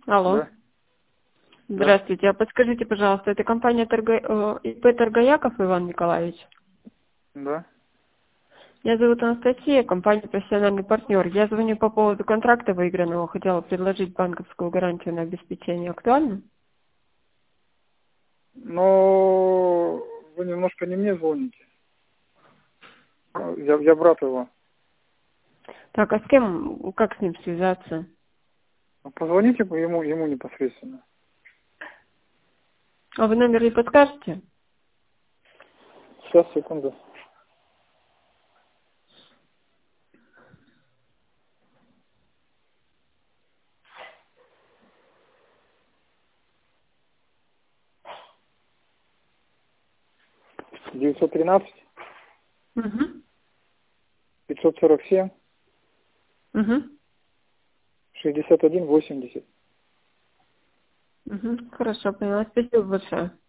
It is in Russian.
Алло. Да, да, Здравствуйте. А подскажите, пожалуйста, это компания ИП Торгояков Иван Николаевич? да. Меня зовут Анастасия, компания «Профессиональный партнер». Я звоню по поводу контракта выигранного. Хотела предложить банковскую гарантию на обеспечение. Актуально? Но вы немножко не мне звоните. Я брат его. Так, а с кем, как с ним связаться? Позвоните ему непосредственно. А вы номер не подскажете? Сейчас, секунду. Девятьсот 547 Угу. 61 80. Хорошо, поняла. Спасибо большое.